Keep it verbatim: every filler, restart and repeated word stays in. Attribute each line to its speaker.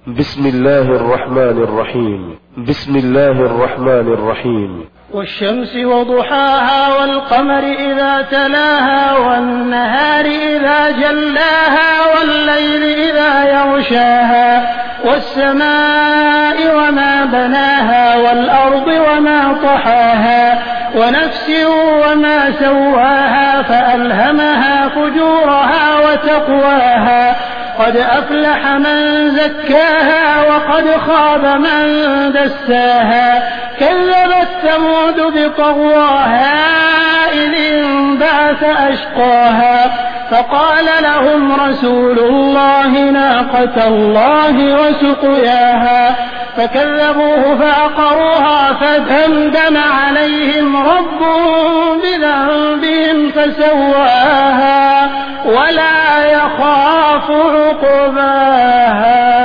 Speaker 1: بسم الله الرحمن الرحيم. بسم الله الرحمن الرحيم.
Speaker 2: والشمس وضحاها والقمر إذا تلاها والنهار إذا جلاها والليل إذا يغشاها والسماء وما بناها والأرض وما طحاها ونفس وما سواها فألهمها فجورها وتقواها قد أفلح من زكاها وقد خاب من دساها كذبت ثمود بطغواها إذ انبعث أشقاها فقال لهم رسول الله ناقة الله وسقياها فكذبوه فعقروها فدمدم عليهم ربهم بذنبهم فسواها ولا يخاف عقباها.